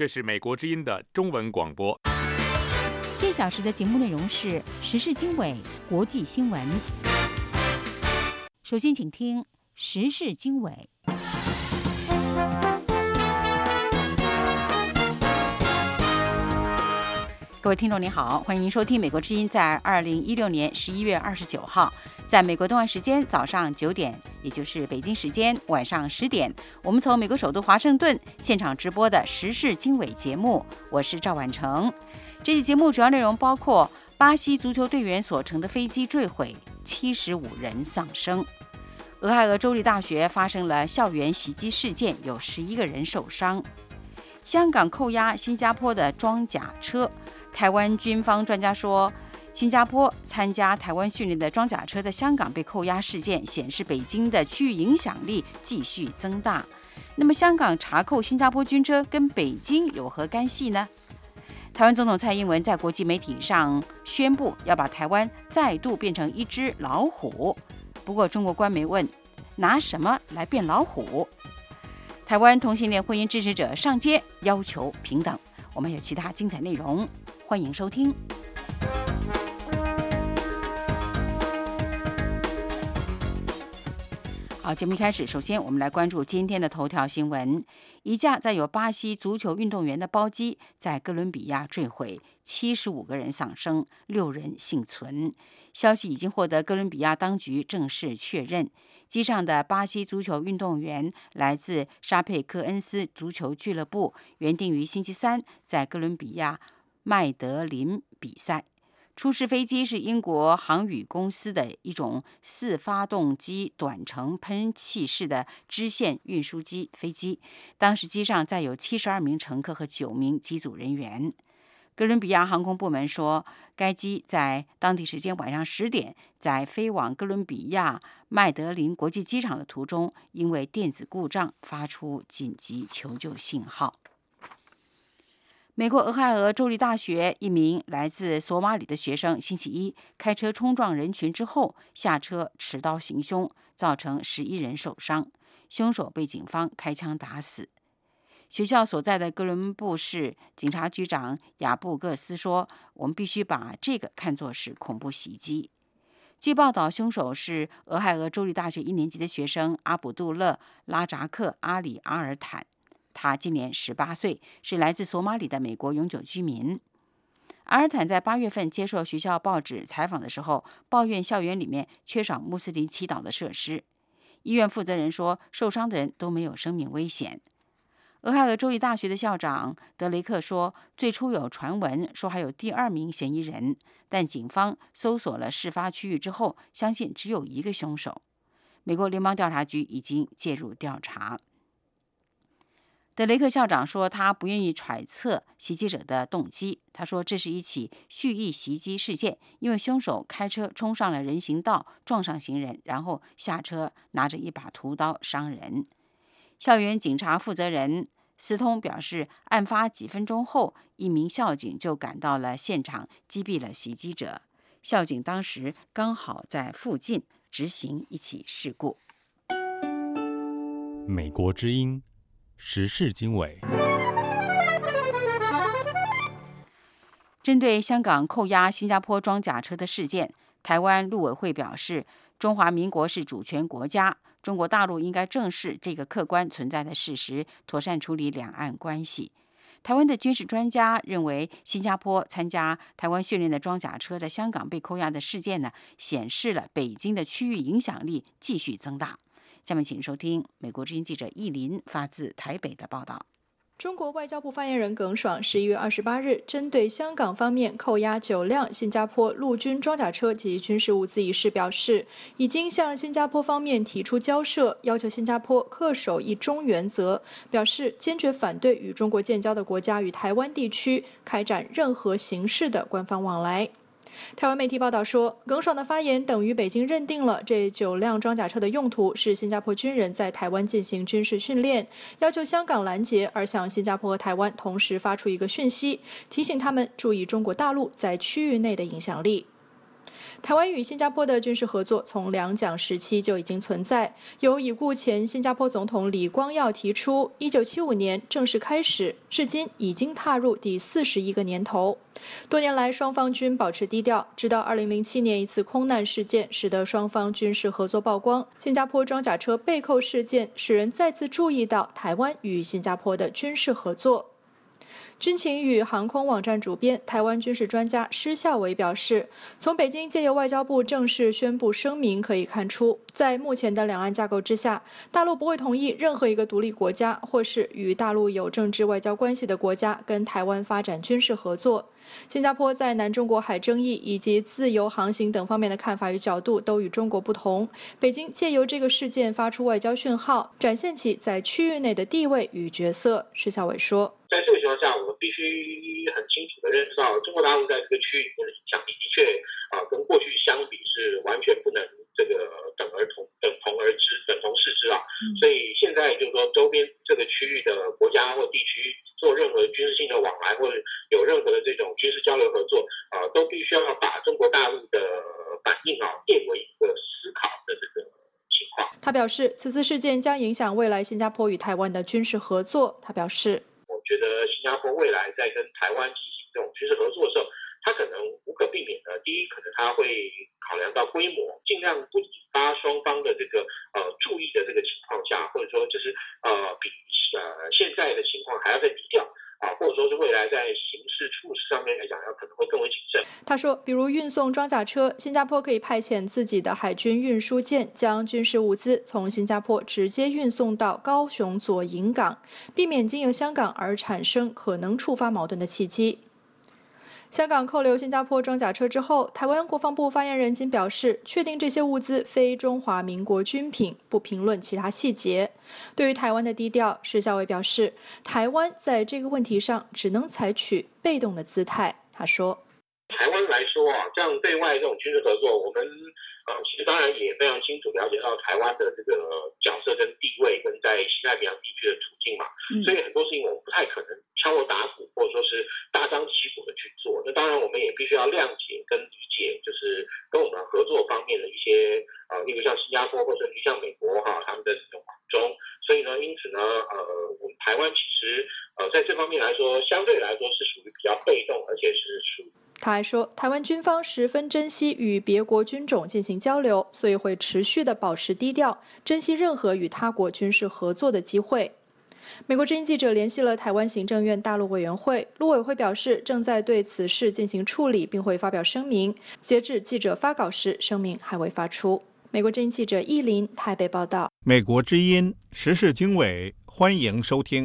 这是美国之音的中文广播。 这小时的节目内容是时事经纬、国际新闻。首先，请听时事经纬。各位听众您好，欢迎收听美国之音在2016年11月29号，在美国东岸时间早上9点，也就是北京时间晚上10点，我们从美国首都华盛顿现场直播的时事经纬节目，我是赵婉成。这期节目主要内容包括巴西足球队员所乘的飞机坠毁，75人丧生；俄亥俄州立大学发生了校园袭击事件，有11个人受伤；香港扣押新加坡的装甲车。台湾军方专家说，新加坡参加台湾训练的装甲车在香港被扣押事件显示北京的区域影响力继续增大。那么香港查扣新加坡军车跟北京有何干系呢？台湾总统蔡英文在国际媒体上宣布要把台湾再度变成一只老虎，不过中国官媒问，拿什么来变老虎？台湾同性恋婚姻支持者上街要求平等。我们有其他精彩内容，欢迎收听。好，节目一开始，首先我们来关注今天的头条新闻。一架载有巴西足球运动员的包机在哥伦比亚坠毁，75个人丧生，6人幸存。消息已经获得哥伦比亚当局正式确认，机上的巴西足球运动员来自沙佩科恩斯足球俱乐部，原定于星期三在哥伦比亚麦德林比赛。出事飞机是英国航宇公司的一种4发动机短程喷气式的支线运输机飞机，当时机上载有72名乘客和9名机组人员。哥伦比亚航空部门说，该机在当地时间晚上10点，在飞往哥伦比亚麦德林国际机场的途中，因为电子故障发出紧急求救信号。美国俄亥俄州立大学一名来自索马里的学生星期一开车冲撞人群之后下车持刀行凶，造成11人受伤，凶手被警方开枪打死。学校所在的哥伦布市警察局长亚布各斯说，我们必须把这个看作是恐怖袭击。据报道，凶手是俄亥俄州立大学1年级的学生阿卜杜勒·拉扎克·阿里阿尔坦，他今年18岁，是来自索马里的美国永久居民。阿尔坦在8月份接受学校报纸采访的时候，抱怨校园里面缺少穆斯林祈祷的设施。医院负责人说，受伤的人都没有生命危险。俄亥俄州立大学的校长德雷克说，最初有传闻说还有第2名嫌疑人，但警方搜索了事发区域之后，相信只有1个凶手。美国联邦调查局已经介入调查。德雷克校长说，他不愿意揣测袭击者的动机。他说，这是一起蓄意袭击事件，因为凶手开车冲上了人行道，撞上行人，然后下车拿着一把屠刀伤人。校园警察负责人斯通表示，案发几分钟后，一名校警就赶到了现场，击毙了袭击者。校警当时刚好在附近执行一起事故。 美国之音时事经纬。 针对香港扣押新加坡装甲车的事件，台湾陆委会表示，中华民国是主权国家，中国大陆应该正视这个客观存在的事实，妥善处理两岸关系。台湾的军事专家认为，新加坡参加台湾训练的装甲车在香港被扣押的事件呢，显示了北京的区域影响力继续增大。下面请收听美国之音记者易林发自台北的报道。 中国外交部发言人耿爽11月28日针对香港方面扣押9辆新加坡陆军装甲车及军事物资一事表示，已经向新加坡方面提出交涉，要求新加坡恪守一中原则，表示坚决反对与中国建交的国家与台湾地区开展任何形式的官方往来。台湾媒体报道说，耿爽的发言等于北京认定了这9辆装甲车的用途是新加坡军人在台湾进行军事训练，要求香港拦截，而向新加坡和台湾同时发出一个讯息，提醒他们注意中国大陆在区域内的影响力。 台湾与新加坡的军事合作从两蒋时期就已经存在，由已故前新加坡总统李光耀提出，1975年正式开始，至今已经踏入第41个年头。多年来，双方均保持低调，直到2007年一次空难事件，使得双方军事合作曝光。新加坡装甲车被扣事件，使人再次注意到台湾与新加坡的军事合作。军情与航空网站主编、台湾军事专家施孝伟表示，从北京借由外交部正式宣布声明可以看出，在目前的两岸架构之下，大陆不会同意任何一个独立国家或是与大陆有政治外交关系的国家跟台湾发展军事合作。新加坡在南中国海争议以及自由航行等方面的看法与角度都与中国不同。北京借由这个事件发出外交讯号，展现其在区域内的地位与角色。施孝伟说， 在这个情况下，我们必须很清楚地认识到，中国大陆在这个区域里面的影响力的确跟过去相比是完全不能这个等同视之啊。所以现在就是说，周边这个区域的国家或地区做任何军事性的往来，或者有任何的这种军事交流合作，都必须要把中国大陆的反应列为一个思考的这个情况。 他表示，此次事件将影响未来新加坡与台湾的军事合作。他表示， 我觉得新加坡未来在跟台湾进行这种军事合作的时候，它可能无可避免的，第一，可能它会考量到规模，尽量不引发双方的这个注意的这个情况下，或者说就是比现在的情况还要再低调或者说是未来在刑事处事上面来讲，要可能会更为谨慎。 他说，比如运送装甲车，新加坡可以派遣自己的海军运输舰，将军事物资从新加坡直接运送到高雄左营港，避免经由香港而产生可能触发矛盾的契机。香港扣留新加坡装甲车之后，台湾国防部发言人仅表示，确定这些物资非中华民国军品，不评论其他细节。对于台湾的低调，施孝伟表示，台湾在这个问题上只能采取被动的姿态。他说， 台湾来说这样对外这种军事合作，我们其实当然也非常清楚了解到台湾的这个角色跟地位，跟在西太平洋地区的处境嘛，所以很多事情我们不太可能敲锣打鼓，或者说是大张旗鼓的去做。那当然我们也必须要谅解跟理解，就是跟我们合作方面的一些例如像新加坡或者像美国他们的这种苦衷。所以呢，因此呢，我们台湾其实在这方面来说，相对来说是属于比较被动，而且是属于。 他还说，台湾军方十分珍惜与别国军种进行交流，所以会持续地保持低调，珍惜任何与他国军事合作的机会。美国之音记者联系了台湾行政院大陆委员会，陆委会表示正在对此事进行处理，并会发表声明。截至记者发稿时，声明还未发出。美国之音记者易林台北报道。 美国之音时事经纬，欢迎收听。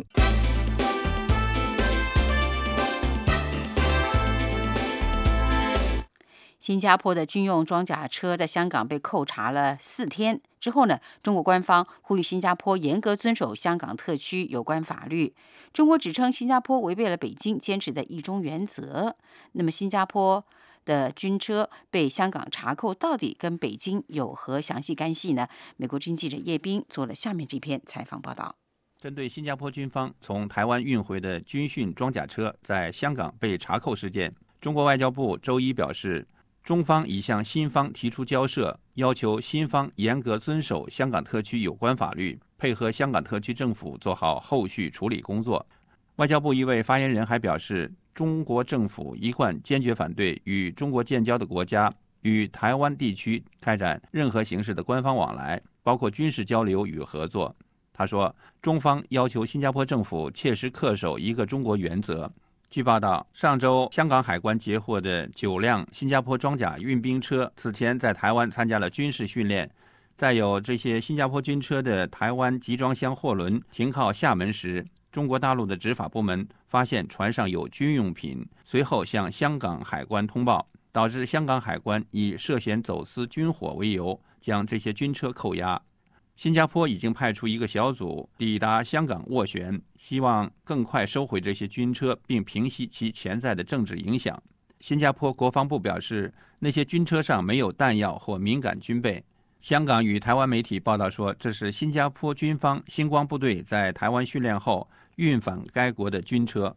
新加坡的军用装甲车在香港被扣查了4天之后呢，中国官方呼吁新加坡严格遵守香港特区有关法律。中国指称新加坡违背了北京坚持的一中原则。那么新加坡的军车被香港查扣，到底跟北京有何详细干系呢？美国之音记者叶斌做了下面这篇采访报道。 针对新加坡军方从台湾运回的军训装甲车在香港被查扣事件，中国外交部周一表示，中方已向新方提出交涉，要求新方严格遵守香港特区有关法律，配合香港特区政府做好后续处理工作。外交部一位发言人还表示，中国政府一贯坚决反对与中国建交的国家与台湾地区开展任何形式的官方往来，包括军事交流与合作。他说，中方要求新加坡政府切实恪守一个中国原则。据报道，上周香港海关截获的9辆新加坡装甲运兵车此前在台湾参加了军事训练。再有这些新加坡军车的台湾集装箱货轮停靠厦门时，中国大陆的执法部门发现船上有军用品，随后向香港海关通报，导致香港海关以涉嫌走私军火为由，将这些军车扣押。新加坡已经派出一个小组抵达香港斡旋，希望更快收回这些军车，并平息其潜在的政治影响。新加坡国防部表示，那些军车上没有弹药或敏感军备。香港与台湾媒体报道说，这是新加坡军方星光部队在台湾训练后运返该国的军车。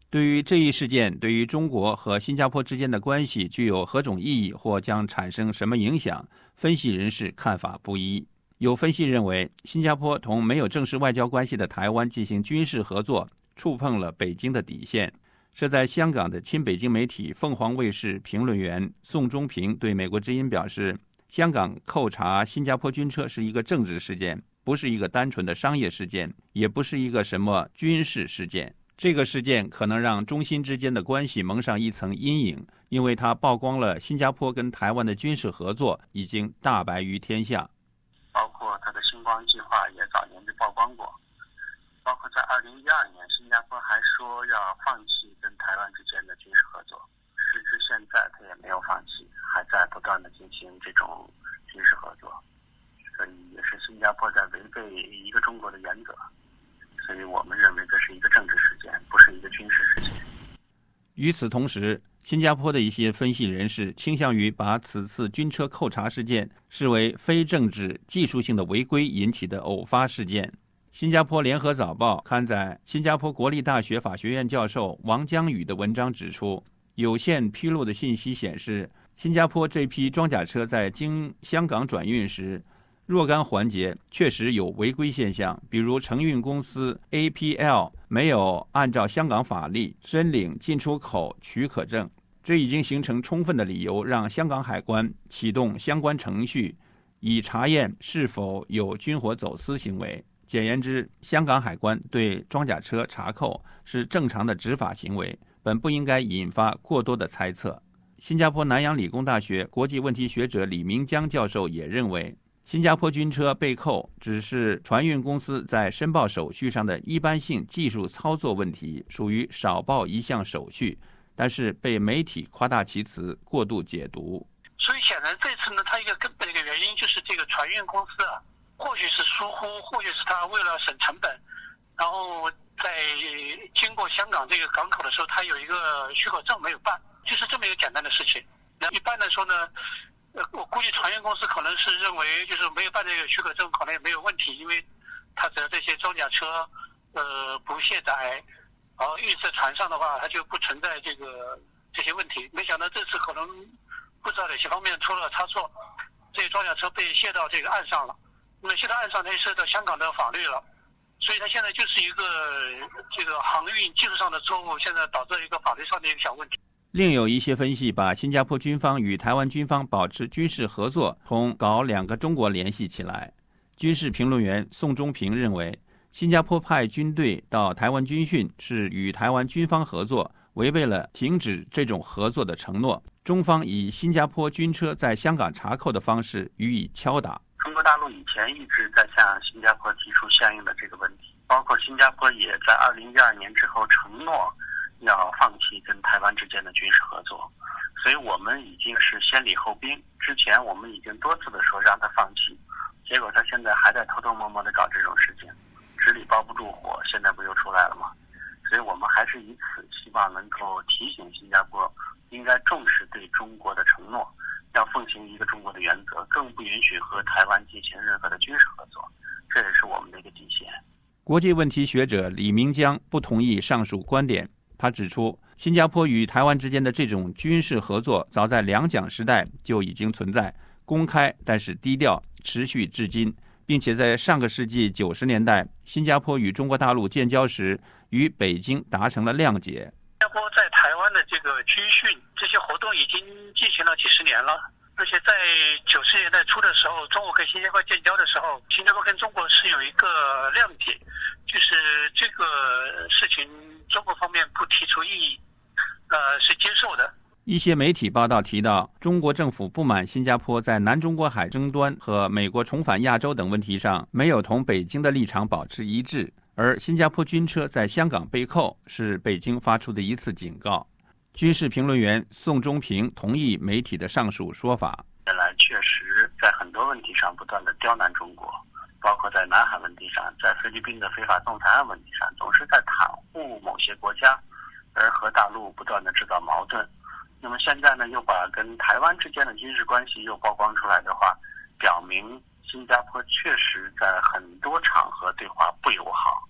对于这一事件对于中国和新加坡之间的关系具有何种意义或将产生什么影响，分析人士看法不一。有分析认为，新加坡同没有正式外交关系的台湾进行军事合作，触碰了北京的底线。设在香港的亲北京媒体凤凰卫视评论员宋忠平对美国之音表示，香港扣查新加坡军车是一个政治事件，不是一个单纯的商业事件，也不是一个什么军事事件。这个事件可能让中新之间的关系蒙上一层阴影，因为它曝光了新加坡跟台湾的军事合作已经大白于天下。 包括它的星光计划也早年就曝光过，包括在2012年，新加坡还说要放弃跟台湾之间的军事合作，时至现在它也没有放弃，还在不断的进行这种军事合作，所以也是新加坡在违背一个中国的原则。所以我们认为这是一个政治事件，不是一个军事事件。 与此同时，新加坡的一些分析人士倾向于把此次军车扣查事件视为非政治技术性的违规引起的偶发事件。新加坡联合早报刊载新加坡国立大学法学院教授王江宇的文章指出，有限披露的信息显示，新加坡这批装甲车在经香港转运时，若干环节确实有违规现象，比如承运公司 APL 没有按照香港法律申领进出口许可证，这已经形成充分的理由让香港海关启动相关程序，以查验是否有军火走私行为。简言之，香港海关对装甲车查扣是正常的执法行为，本不应该引发过多的猜测。新加坡南洋理工大学国际问题学者李明江教授也认为，新加坡军车被扣只是船运公司在申报手续上的一般性技术操作问题，属于少报一项手续，但是被媒体夸大其词，过度解读。 所以显然这次呢，它一个根本的一个原因就是这个船运公司啊，或许是疏忽，或许是他为了省成本，然后在经过香港这个港口的时候，他有一个许可证没有办，就是这么一个简单的事情。那一般来说呢，我估计船运公司可能是认为就是没有办这个许可证可能也没有问题，因为他只要这些装甲车不卸载，然后运在船上的话，它就不存在这些问题。没想到这次可能不知道哪些方面出了差错，这些装甲车被卸到这个岸上了。那么卸到岸上，它就涉及到香港的法律了，所以它现在就是一个这个航运技术上的错误，现在导致一个法律上的一个小问题。 另有一些分析把新加坡军方与台湾军方保持军事合作同搞两个中国联系起来。军事评论员宋忠平认为，新加坡派军队到台湾军训是与台湾军方合作，违背了停止这种合作的承诺。中方以新加坡军车在香港查扣的方式予以敲打。 中国大陆以前一直在向新加坡提出相应的这个问题，包括新加坡也在2012年之后承诺要放弃跟台湾之间的军事合作，所以我们已经是先礼后兵。之前我们已经多次的说让他放弃，结果他现在还在偷偷摸摸的搞这种事情，纸里包不住火，现在不又出来了吗？所以我们还是以此希望能够提醒新加坡应该重视对中国的承诺，要奉行一个中国的原则，更不允许和台湾进行任何的军事合作，这也是我们的一个底线。 国际问题学者李明江不同意上述观点，他指出，新加坡与台湾之间的这种军事合作早在两蒋时代就已经存在，公开但是低调，持续至今，并且在上个世纪90年代，新加坡与中国大陆建交时与北京达成了谅解。 新加坡在台湾的这个军训这些活动已经进行了几十年了，而且在90年代初的时候，中国跟新加坡建交的时候，新加坡跟中国是有一个谅解，就是这个事情中国方面不提出异议，是接受的。 一些媒体报道提到，中国政府不满新加坡在南中国海争端和美国重返亚洲等问题上没有同北京的立场保持一致，而新加坡军车在香港被扣是北京发出的一次警告。军事评论员宋忠平同意媒体的上述说法。 原来确实在很多问题上不断的刁难中国，包括在南海问题上，在菲律宾的非法仲裁案问题上，总是在袒护某些国家，而和大陆不断的制造矛盾。那么现在呢，又把跟台湾之间的军事关系又曝光出来的话，表明新加坡确实在很多场合对华不友好，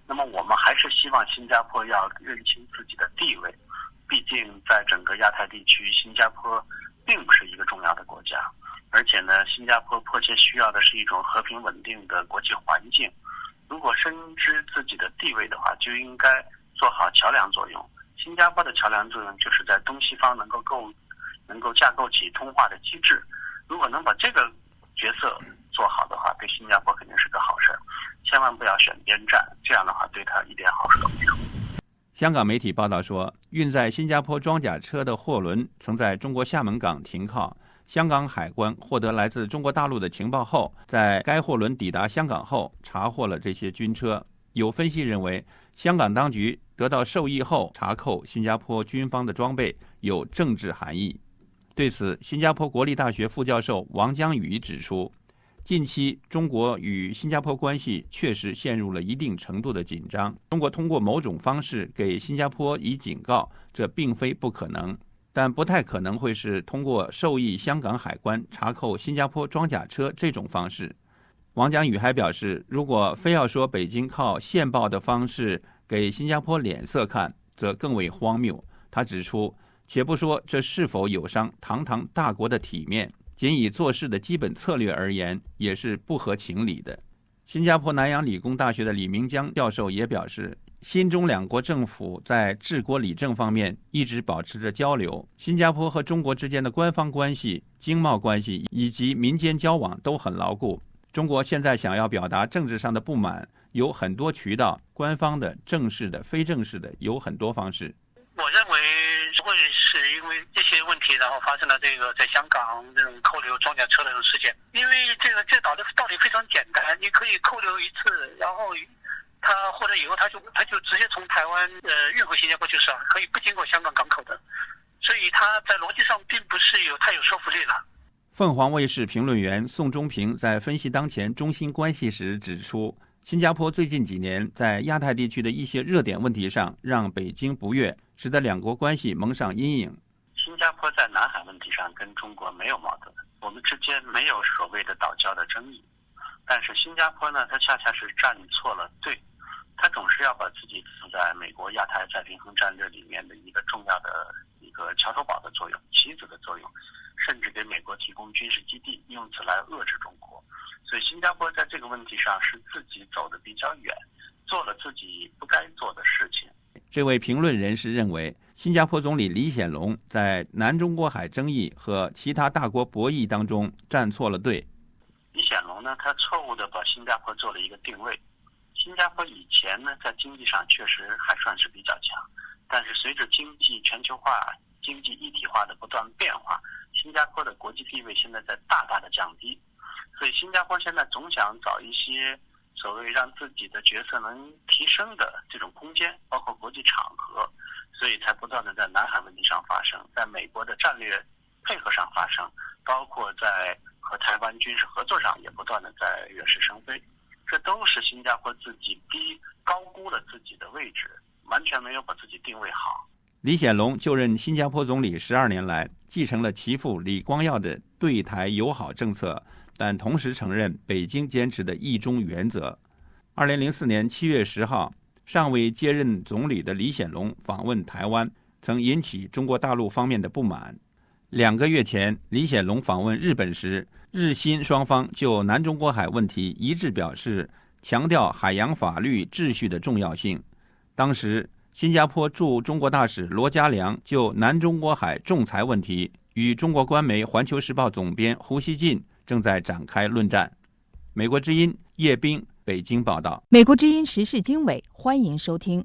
那么我们还是希望新加坡要认清自己的地位，毕竟在整个亚太地区，新加坡并不是一个重要的国家，而且呢，新加坡迫切需要的是一种和平稳定的国际环境。如果深知自己的地位的话，就应该做好桥梁作用。新加坡的桥梁作用就是在东西方能够架构起通话的机制。如果能把这个角色做好的话，对新加坡肯定是个好事，千万不要选边站，这样的话对他一点好处都没有。 香港媒体报道说，运载新加坡装甲车的货轮曾在中国厦门港停靠，香港海关获得来自中国大陆的情报后，在该货轮抵达香港后查获了这些军车。有分析认为，香港当局得到授意后查扣新加坡军方的装备有政治含义。对此，新加坡国立大学副教授王江宇指出，近期中国与新加坡关系确实陷入了一定程度的紧张，中国通过某种方式给新加坡以警告，这并非不可能，但不太可能会是通过授意香港海关查扣新加坡装甲车这种方式。王江宇还表示，如果非要说北京靠线报的方式给新加坡脸色看，则更为荒谬。他指出，且不说这是否有伤堂堂大国的体面，仅以做事的基本策略而言，也是不合情理的。新加坡南洋理工大学的李明江教授也表示，新中两国政府在治国理政方面一直保持着交流，新加坡和中国之间的官方关系、经贸关系以及民间交往都很牢固。中国现在想要表达政治上的不满，有很多渠道，官方的、正式的、非正式的，有很多方式。 我认为会是因为这些问题，然后发生了这个在香港这种扣留装甲车的这种事件。因为这道理非常简单，你可以扣留一次，然后他或者以后他就直接从台湾运回新加坡就是了，可以不经过香港港口的，所以他在逻辑上并不是太有说服力了。 凤凰卫视评论员宋忠平在分析当前中新关系时指出，新加坡最近几年在亚太地区的一些热点问题上让北京不悦，使得两国关系蒙上阴影。 新加坡在南海问题上跟中国没有矛盾，我们之间没有所谓的岛礁的争议，但是新加坡呢，它恰恰是站错了队，它总是要把自己放在美国亚太再平衡战略里面的一个重要的一个桥头堡的作用、棋子的作用，甚至给美国提供军事基地，用此来遏制中国。所以新加坡在这个问题上是自己走得比较远，做了自己不该做的事情。 这位评论人士认为，新加坡总理李显龙在南中国海争议和其他大国博弈当中站错了队。 李显龙呢，他错误地把新加坡做了一个定位。新加坡以前呢，在经济上确实还算是比较强，但是随着经济全球化、经济一体化的不断变化，新加坡的国际地位现在在大大的降低。所以新加坡现在总想找一些所谓让自己的角色能提升的这种空间，包括国际场合，所以才不断的在南海问题上发生，在美国的战略配合上发生，包括在和台湾军事合作上也不断的在惹是生非。这都是新加坡自己高估了自己的位置，完全没有把自己定位好。 李显龙就任新加坡总理12年来，继承了其父李光耀的对台友好政策，但同时承认北京坚持的一中原则。2004年7月10号，尚未接任总理的李显龙访问台湾，曾引起中国大陆方面的不满。2个月前，李显龙访问日本时，日新双方就南中国海问题一致表示，强调海洋法律秩序的重要性。当时，新加坡驻中国大使罗家良就南中国海仲裁问题与中国官媒《环球时报》总编胡锡进正在展开论战。美国之音叶冰北京报道。 美国之音时事经纬，欢迎收听。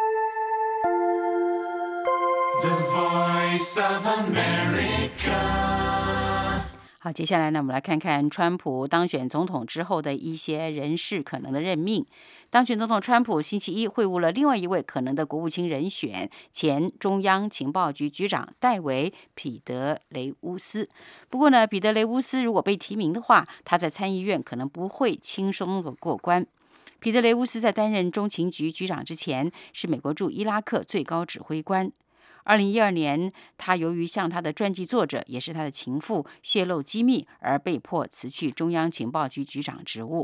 The Voice of America。 好，接下来呢，我们来看看川普当选总统之后的一些人事可能的任命。当选总统川普星期一会晤了另外一位可能的国务卿人选，前中央情报局局长戴维·彼得雷乌斯。不过呢，彼得雷乌斯如果被提名的话，他在参议院可能不会轻松的过关。彼得雷乌斯在担任中情局局长之前，是美国驻伊拉克最高指挥官。2012年，他由于向他的传记作者，也是他的情妇泄露机密，而被迫辞去中央情报局局长职务。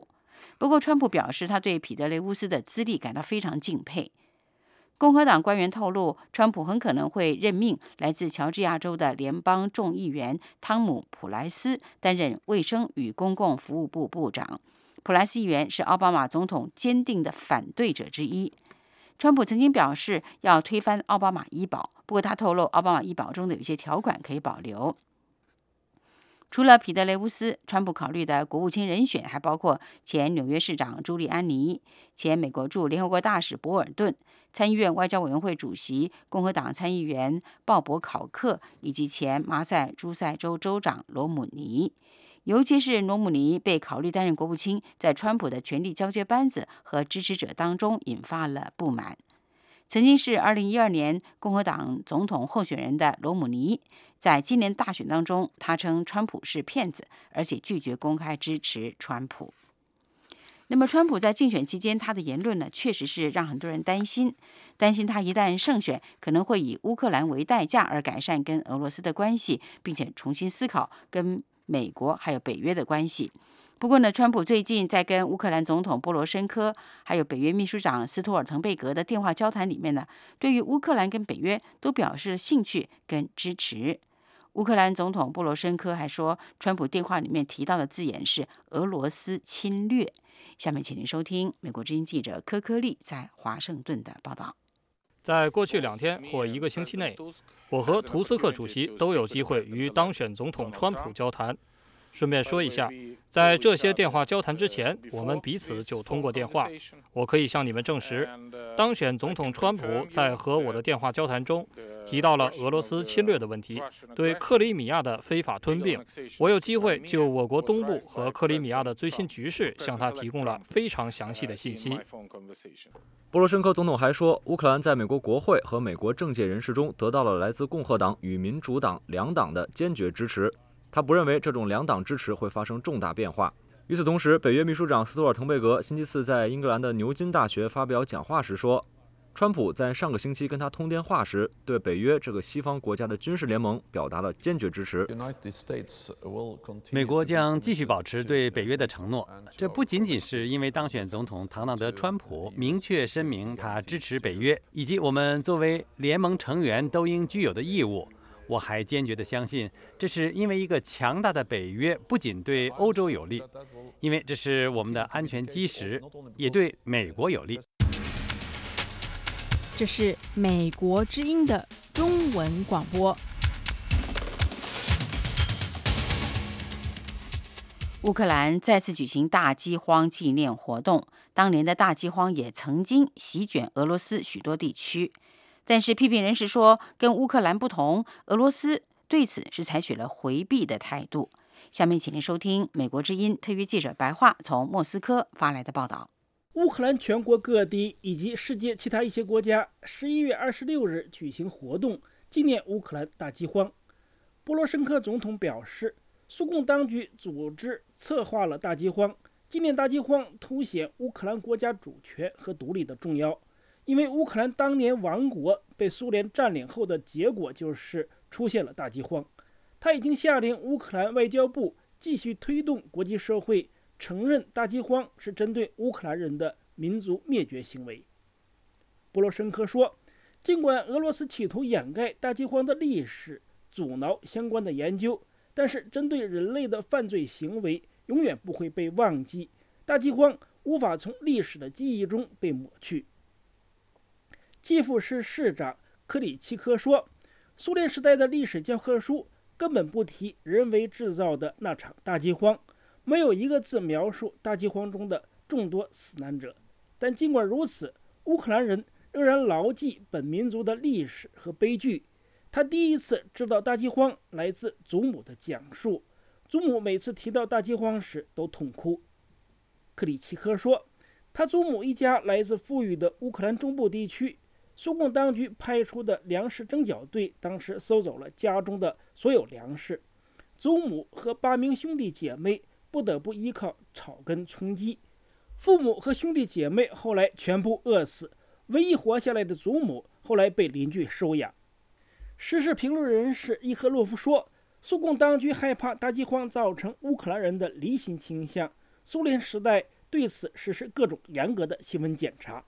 不过，川普表示他对彼得雷乌斯的资历感到非常敬佩。共和党官员透露，川普很可能会任命来自乔治亚州的联邦众议员汤姆·普莱斯担任卫生与公共服务部部长。普莱斯议员是奥巴马总统坚定的反对者之一。川普曾经表示要推翻奥巴马医保，不过他透露奥巴马医保中的有些条款可以保留。除了彼得雷乌斯，川普考虑的国务卿人选还包括前纽约市长朱利安尼、前美国驻联合国大使博尔顿、参议院外交委员会主席共和党参议员鲍勃考克，以及前马赛诸塞州州长罗姆尼。尤其是罗姆尼被考虑担任国务卿，在川普的权力交接班子和支持者当中引发了不满。曾经是2012年共和党总统候选人的罗姆尼，在今年大选当中，他称川普是骗子，而且拒绝公开支持川普。那么，川普在竞选期间他的言论呢，确实是让很多人担心他一旦胜选，可能会以乌克兰为代价而改善跟俄罗斯的关系，并且重新思考跟美国还有北约的关系。不过呢，川普最近在跟乌克兰总统波罗申科还有北约秘书长斯托尔滕贝格的电话交谈里面呢，对于乌克兰跟北约都表示了兴趣跟支持。乌克兰总统波罗申科还说，川普电话里面提到的字眼是俄罗斯侵略。下面请您收听美国之音记者柯克利在华盛顿的报道。 在过去2天或1个星期内，我和图斯克主席都有机会与当选总统川普交谈。顺便说一下，在这些电话交谈之前，我们彼此就通过电话。我可以向你们证实，当选总统川普在和我的电话交谈中提到了俄罗斯侵略的问题，对克里米亚的非法吞并。我有机会就我国东部和克里米亚的最新局势向他提供了非常详细的信息。 波罗申科总统还说，乌克兰在美国国会和美国政界人士中得到了来自共和党与民主党两党的坚决支持。他不认为这种两党支持会发生重大变化。与此同时，北约秘书长斯托尔滕贝格星期四在英格兰的牛津大学发表讲话时说，川普在上个星期跟他通电话时，对北约这个西方国家的军事联盟表达了坚决支持。 美国将继续保持对北约的承诺，这不仅仅是因为当选总统唐纳德·川普明确声明他支持北约，以及我们作为联盟成员都应具有的义务。我还坚决地相信，这是因为一个强大的北约不仅对欧洲有利，因为这是我们的安全基石，也对美国有利。 这是美国之音的中文广播。 乌克兰再次举行大饥荒纪念活动，当年的大饥荒也曾经席卷俄罗斯许多地区。但是批评人士说，跟乌克兰不同，俄罗斯对此是采取了回避的态度。下面请您收听美国之音特约记者白桦从莫斯科发来的报道。 乌克兰全国各地以及世界其他一些国家11月26日举行活动，纪念乌克兰大饥荒。波罗申科总统表示，苏共当局组织策划了大饥荒，纪念大饥荒凸显乌克兰国家主权和独立的重要。因为乌克兰当年亡国被苏联占领后的结果就是出现了大饥荒，他已经下令乌克兰外交部继续推动国际社会承认大饥荒是针对乌克兰人的民族灭绝行为。波罗申科说，尽管俄罗斯企图掩盖大饥荒的历史，阻挠相关的研究，但是针对人类的犯罪行为永远不会被忘记，大饥荒无法从历史的记忆中被抹去。基辅市市长克里奇科说，苏联时代的历史教科书根本不提人为制造的那场大饥荒，没有一个字描述大饥荒中的众多死难者。但尽管如此，乌克兰人仍然牢记本民族的历史和悲剧。他第一次知道大饥荒来自祖母的讲述，祖母每次提到大饥荒时都痛哭。克里奇科说，他祖母一家来自富裕的乌克兰中部地区，苏共当局派出的粮食征剿队当时搜走了家中的所有粮食，祖母和8名兄弟姐妹不得不依靠草根充饥，父母和兄弟姐妹后来全部饿死，唯一活下来的祖母后来被邻居收养。时事评论人士伊赫洛夫说，苏共当局害怕大饥荒造成乌克兰人的离心倾向，苏联时代对此实施各种严格的新闻检查。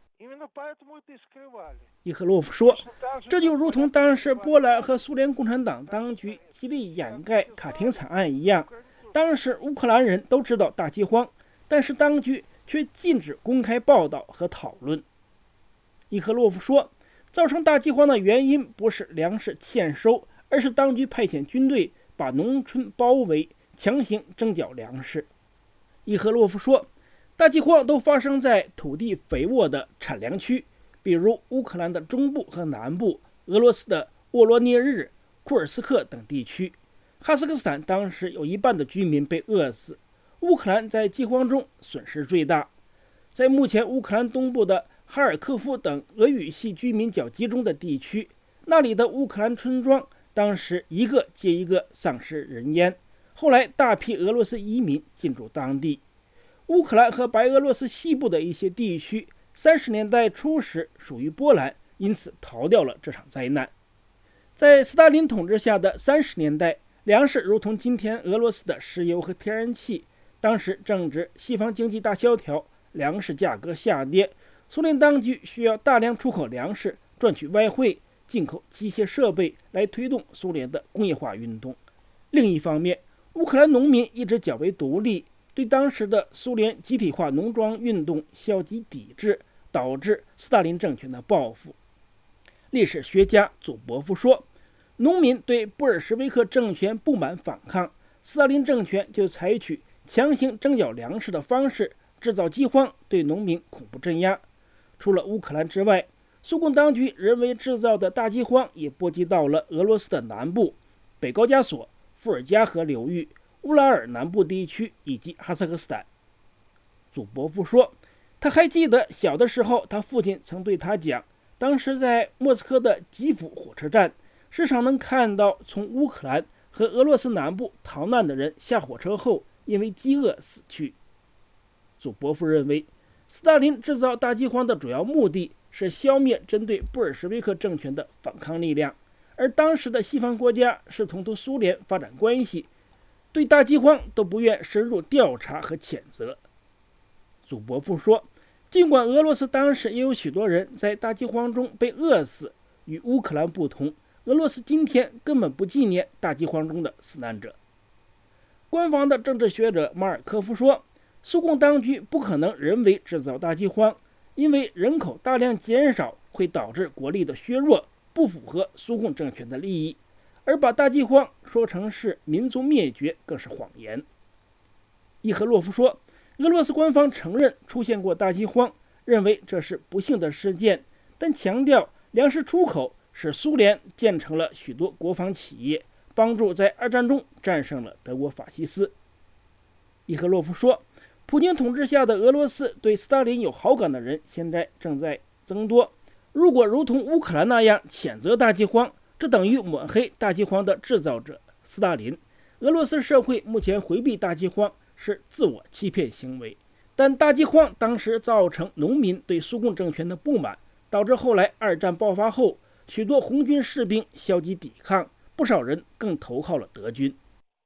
伊赫洛夫说，这就如同当时波兰和苏联共产党当局极力掩盖卡廷惨案一样，当时乌克兰人都知道大饥荒，但是当局却禁止公开报道和讨论。伊赫洛夫说，造成大饥荒的原因不是粮食欠收，而是当局派遣军队把农村包围，强行征缴粮食。伊赫洛夫说，大饥荒都发生在土地肥沃的产粮区，比如乌克兰的中部和南部，俄罗斯的沃罗涅日、库尔斯克等地区。哈萨克斯坦当时有一半的居民被饿死，乌克兰在饥荒中损失最大。在目前乌克兰东部的哈尔科夫等俄语系居民较集中的地区，那里的乌克兰村庄当时一个接一个丧失人烟，后来大批俄罗斯移民进驻当地。乌克兰和白俄罗斯西部的一些地区30年代初时属于波兰，因此逃掉了这场灾难。在斯大林统治下的30年代，粮食如同今天俄罗斯的石油和天然气，当时正值西方经济大萧条，粮食价格下跌，苏联当局需要大量出口粮食，赚取外汇，进口机械设备来推动苏联的工业化运动。另一方面，乌克兰农民一直较为独立，对当时的苏联集体化农庄运动消极抵制，导致斯大林政权的报复。历史学家祖伯夫说，农民对布尔什维克政权不满反抗，斯大林政权就采取强行征缴粮食的方式，制造饥荒，对农民恐怖镇压。除了乌克兰之外，苏共当局人为制造的大饥荒也波及到了俄罗斯的南部、北高加索、伏尔加河流域、乌拉尔南部地区以及哈萨克斯坦。祖伯夫说，他还记得小的时候，他父亲曾对他讲，当时在莫斯科的基辅火车站，时常能看到从乌克兰和俄罗斯南部逃难的人下火车后因为饥饿死去。祖伯夫认为，斯大林制造大饥荒的主要目的是消灭针对布尔什维克政权的反抗力量，而当时的西方国家试图同苏联发展关系，对大饥荒都不愿深入调查和谴责。祖伯夫说，尽管俄罗斯当时也有许多人在大饥荒中被饿死，与乌克兰不同，俄罗斯今天根本不纪念大饥荒中的死难者。官方的政治学者马尔科夫说，苏共当局不可能人为制造大饥荒，因为人口大量减少会导致国力的削弱，不符合苏共政权的利益，而把大饥荒说成是民族灭绝更是谎言。伊赫洛夫说，俄罗斯官方承认出现过大饥荒，认为这是不幸的事件，但强调粮食出口使苏联建成了许多国防企业，帮助在二战中战胜了德国法西斯。伊赫洛夫说，普京统治下的俄罗斯对斯大林有好感的人现在正在增多，如果如同乌克兰那样谴责大饥荒，这等于抹黑大饥荒的制造者斯大林。俄罗斯社会目前回避大饥荒是自我欺骗行为，但大饥荒当时造成农民对苏共政权的不满，导致后来二战爆发后，许多红军士兵消极抵抗，不少人更投靠了德军。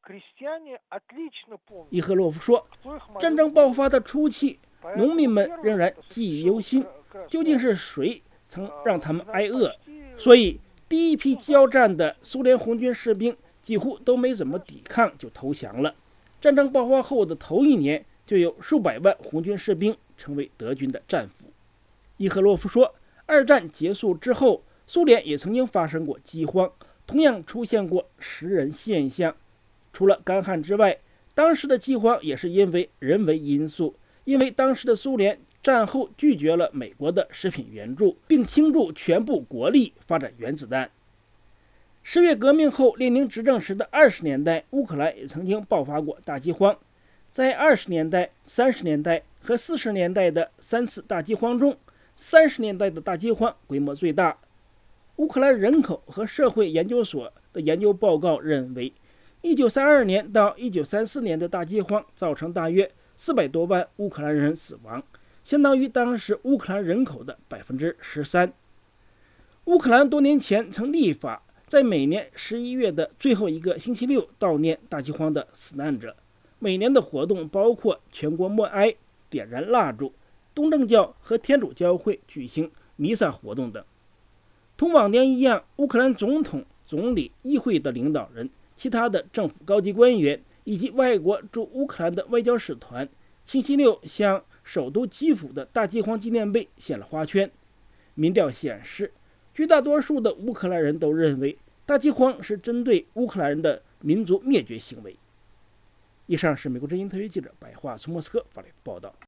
伊赫洛夫说，战争爆发的初期，农民们仍然记忆犹新，究竟是谁曾让他们挨饿？所以第一批交战的苏联红军士兵几乎都没怎么抵抗就投降了。战争爆发后的头1年，就有数百万红军士兵成为德军的战俘。伊赫洛夫说，二战结束之后，苏联也曾经发生过饥荒，同样出现过食人现象。除了干旱之外，当时的饥荒也是因为人为因素，因为当时的苏联战后拒绝了美国的食品援助，并倾注全部国力发展原子弹。10月革命后，列宁执政时的20年代，乌克兰也曾经爆发过大饥荒。在20年代、30年代和40年代的3次大饥荒中，30年代的大饥荒规模最大。乌克兰人口和社会研究所的研究报告认为，1932年到1934年的大饥荒造成大约400多万乌克兰人死亡，相当于当时乌克兰人口的13%。乌克兰多年前曾立法，在每年11月的最后一个星期六悼念大饥荒的死难者。每年的活动包括全国默哀、 点燃蜡烛，东正教和天主教会举行弥撒活动等。同往年一样，乌克兰总统、总理、议会的领导人、其他的政府高级官员以及外国驻乌克兰的外交使团，星期六向首都基辅的大饥荒纪念碑献了花圈。民调显示，绝大多数的乌克兰人都认为大饥荒是针对乌克兰人的民族灭绝行为。以上是美国之音特约记者白桦从莫斯科发来的报道。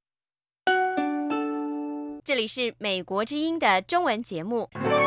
这里是美国之音的中文节目。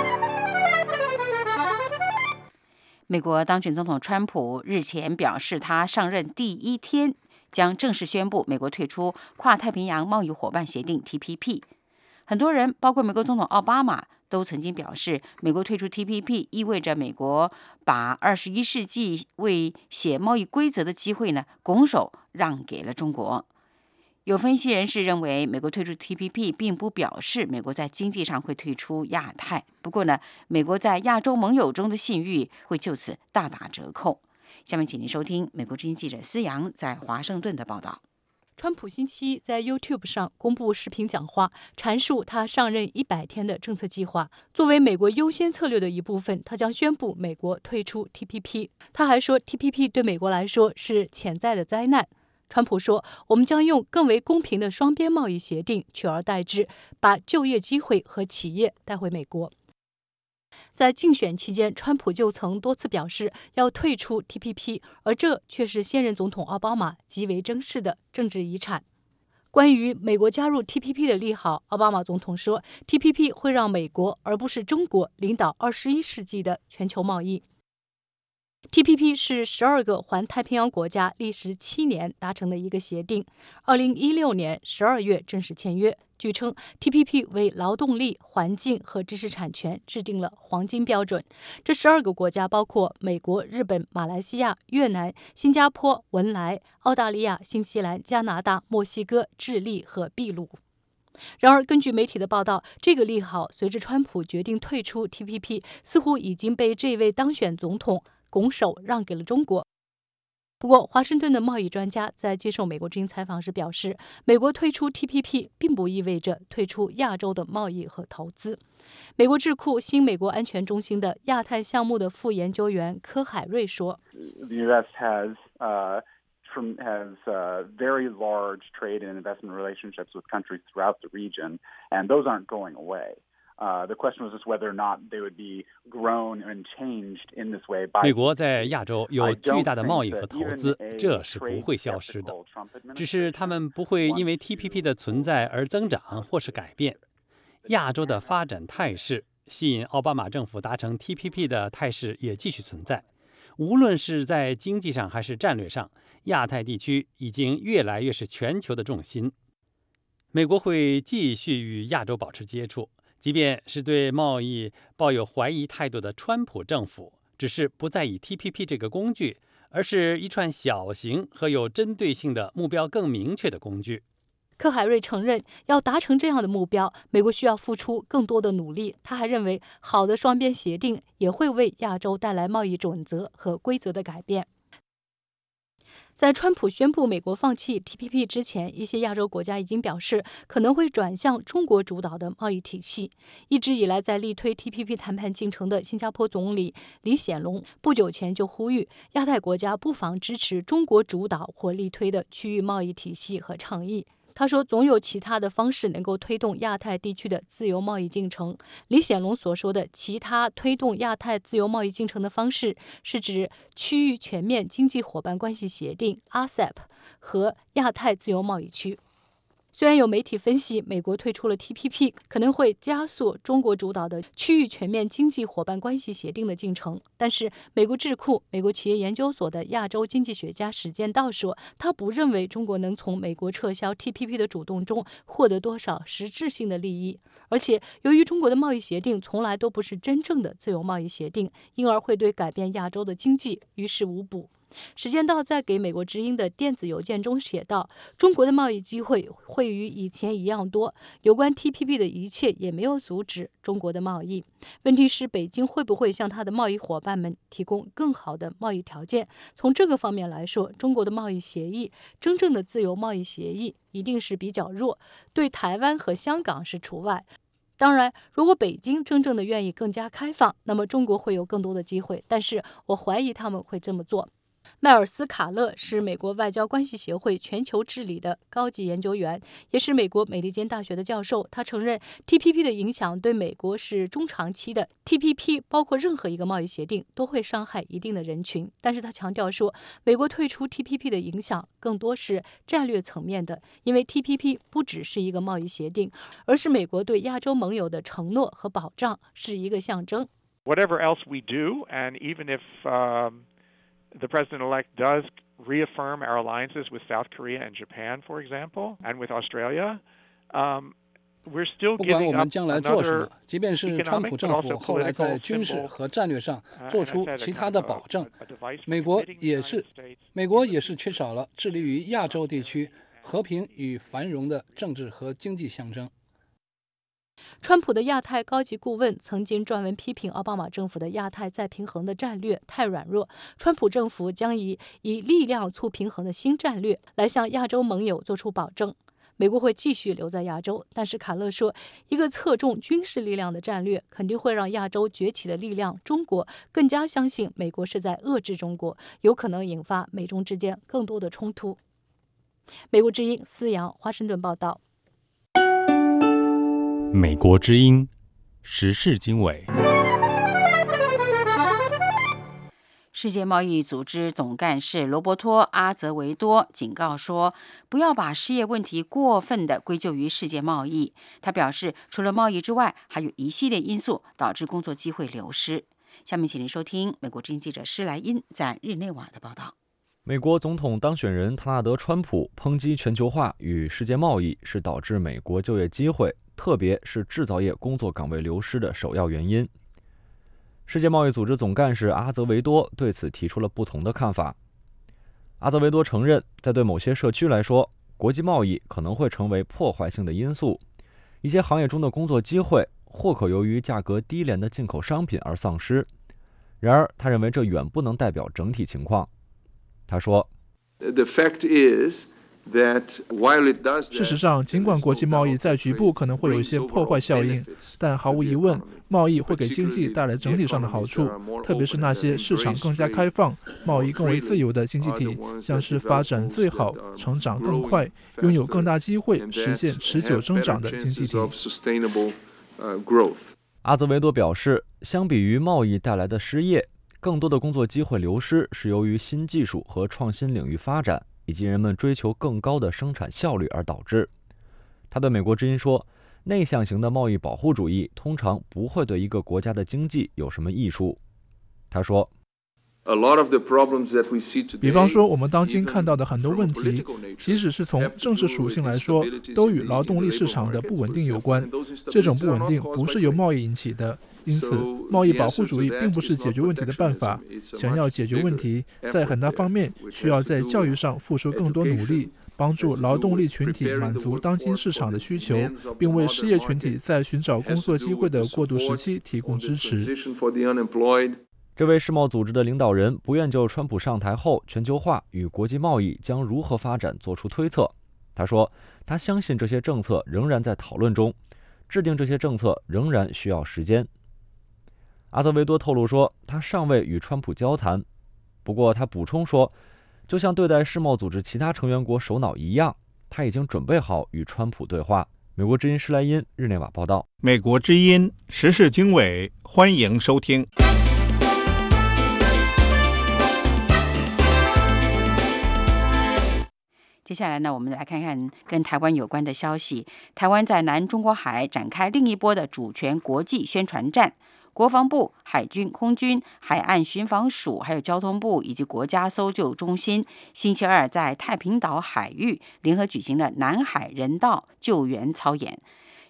美国当选总统川普日前表示，他上任第一天将正式宣布美国退出跨太平洋贸易伙伴协定 TPP。很多人，包括美国总统奥巴马，都曾经表示，美国退出 TPP 意味着美国把21世纪为写贸易规则的机会呢，拱手让给了中国。有分析人士认为，美国退出 TPP 并不表示美国在经济上会退出亚太。不过呢，美国在亚洲盟友中的信誉会就此大打折扣。下面请您收听美国之音记者思阳在华盛顿的报道。 川普星期一在 YouTube 上公布视频讲话，阐述他上任100天的政策计划。作为美国优先策略的一部分，他将宣布美国退出 TPP。他还说 ，TPP 对美国来说是潜在的灾难。川普说，我们将用更为公平的双边贸易协定取而代之，把就业机会和企业带回美国。在竞选期间，川普就曾多次表示要退出 TPP， 而这却是现任总统奥巴马极为珍视的政治遗产。关于美国加入 TPP 的利好，奥巴马总统说 ，TPP 会让美国而不是中国领导21世纪的全球贸易。TPP 是12个环太平洋国家历时7年达成的一个协定，2016年12月正式签约。据称 ，TPP 为劳动力、环境和知识产权制定了黄金标准。这12个国家包括美国、日本、马来西亚、越南、新加坡、文莱、澳大利亚、新西兰、加拿大、墨西哥、智利和秘鲁。然而，根据媒体的报道，这个利好随着川普决定退出 TPP， 似乎已经被这位当选总统拱手让给了中国。不过，华盛顿的贸易专家在接受美国之音采访时表示，美国退出 TPP 并不意味着退出亚洲的贸易和投资。美国智库新美国安全中心的亚太项目的副研究员柯海瑞说 The U.S. has very large trade and investment relationships with countries throughout the region, and those aren't going away.The question was just whether or not they would be grown and changed in this way by 美国在亚洲有巨大的贸易和投资，这是不会消失的，只是他们不会因为 TPP 的存在而增长或是改变。亚洲的发展态势，吸引奥巴马政府达成 TPP 的态势也继续存在。无论是在经济上还是战略上，亚太地区已经越来越是全球的重心。美国会继续与亚洲保持接触。即便是对贸易抱有怀疑态度的川普政府，只是不再以 TPP 这个工具，而是一串小型和有针对性的目标更明确的工具。 柯海瑞承认，要达成这样的目标，美国需要付出更多的努力。他还认为，好的双边协定也会为亚洲带来贸易准则和规则的改变。在川普宣布美国放弃 TPP 之前，一些亚洲国家已经表示可能会转向中国主导的贸易体系。一直以来在力推 TPP 谈判进程的新加坡总理李显龙不久前就呼吁亚太国家不妨支持中国主导或力推的区域贸易体系和倡议。他说，总有其他的方式能够推动亚太地区的自由贸易进程。李显龙所说的其他推动亚太自由贸易进程的方式，是指区域全面经济伙伴关系协定 RCEP 和亚太自由贸易区。虽然有媒体分析，美国退出了 TPP 可能会加速中国主导的区域全面经济伙伴关系协定的进程，但是美国智库美国企业研究所的亚洲经济学家史建道说，他不认为中国能从美国撤销 TPP 的主动中获得多少实质性的利益，而且由于中国的贸易协定从来都不是真正的自由贸易协定，因而会对改变亚洲的经济于事无补。 时间到在给美国之音的电子邮件中写道，中国的贸易机会会与以前一样多，有关 TPP 的一切也没有阻止中国的贸易。问题是北京会不会向他的贸易伙伴们提供更好的贸易条件？从这个方面来说，中国的贸易协议，真正的自由贸易协议一定是比较弱，对台湾和香港是除外。当然，如果北京真正的愿意更加开放，那么中国会有更多的机会，但是我怀疑他们会这么做。迈尔斯·卡勒是美国外交关系协会全球治理的高级研究员，也是美国美利坚大学的教授。他承认 TPP 的影响对美国是中长期的， TPP 包括任何一个贸易协定都会伤害一定的人群，但是他强调说，美国退出 TPP 的影响更多是战略层面的，因为 TPP 不只是一个贸易协定，而是美国对亚洲盟友的承诺和保障，是一个象征。 Whatever else we do, and even if the president-elect does reaffirm our alliances with South Korea and Japan, for example, and with Australia, we're still 不管我 giving 们 up 将来做什 another 么，即便是川普 economic 政 but 府 also 后来在 political 军事 symbol 和战略上 and 做 I 出 said 其 a 他 kind 的 of 保证， a device 美国 forbidding the 也 United 是 States 美国也是缺少了致力于亚洲地区和平与繁荣的政治和经济象征。 川普的亚太高级顾问曾经专门批评奥巴马政府的亚太再平衡的战略太软弱，川普政府将以力量促平衡的新战略来向亚洲盟友做出保证。美国会继续留在亚洲，但是卡勒说，一个侧重军事力量的战略肯定会让亚洲崛起的力量中国更加相信美国是在遏制中国，有可能引发美中之间更多的冲突。美国之音思阳华盛顿报道。 美国之音时事经纬。 世界贸易组织总干事罗伯托·阿泽维多警告说，不要把失业问题过分地归咎于世界贸易。他表示，除了贸易之外，还有一系列因素导致工作机会流失。下面请您收听美国之音记者施莱因在日内瓦的报道。 美国总统当选人唐纳德·川普抨击全球化与世界贸易是导致美国就业机会，特别是制造业工作岗位流失的首要原因。世界贸易组织总干事阿泽维多对此提出了不同的看法。阿泽维多承认，在对某些社区来说，国际贸易可能会成为破坏性的因素，一些行业中的工作机会或可由于价格低廉的进口商品而丧失。然而，他认为这远不能代表整体情况。他说， 事实上，尽管国际贸易在局部可能会有一些破坏效应，但毫无疑问，贸易会给经济带来整体上的好处，特别是那些市场更加开放、贸易更为自由的经济体，将是发展最好、成长更快、拥有更大机会实现持久增长的经济体。 阿泽维多表示，相比于贸易带来的失业，更多的工作机会流失是由于新技术和创新领域发展，以及人们追求更高的生产效率而导致。他对美国之音说，内向型的贸易保护主义通常不会对一个国家的经济有什么益处。他说， 比方说，我们当今看到的很多问题，即使是从政治属性来说，都与劳动力市场的不稳定有关。这种不稳定不是由贸易引起的，因此，贸易保护主义并不是解决问题的办法。想要解决问题，在很大方面需要在教育上付出更多努力，帮助劳动力群体满足当今市场的需求，并为失业群体在寻找工作机会的过渡时期提供支持。 这位世贸组织的领导人不愿就川普上台后全球化与国际贸易将如何发展做出推测。他说，他相信这些政策仍然在讨论中，制定这些政策仍然需要时间。阿泽维多透露说，他尚未与川普交谈，不过他补充说，就像对待世贸组织其他成员国首脑一样，他已经准备好与川普对话。美国之音施莱因日内瓦报道。 美国之音时事经纬，欢迎收听。 接下来呢，我们来看看跟台湾有关的消息。台湾在南中国海展开另一波的主权国际宣传战。国防部、海军、空军、海岸巡防署，还有交通部以及国家搜救中心，星期二在太平岛海域联合举行了南海人道救援操演。